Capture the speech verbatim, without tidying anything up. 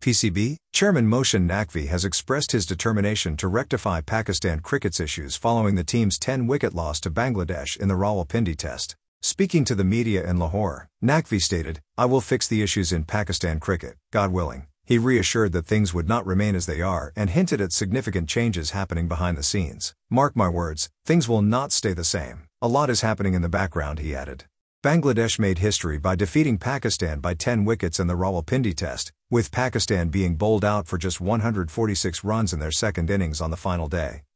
P C B, Chairman Mohsin Naqvi has expressed his determination to rectify Pakistan cricket's issues following the team's ten-wicket loss to Bangladesh in the Rawalpindi Test. Speaking to the media in Lahore, Naqvi stated, "I will fix the issues in Pakistan cricket, God willing." He reassured that things would not remain as they are and hinted at significant changes happening behind the scenes. "Mark my words, things will not stay the same. A lot is happening in the background," he added. Bangladesh made history by defeating Pakistan by ten wickets in the Rawalpindi Test, with Pakistan being bowled out for just one hundred forty-six runs in their second innings on the final day.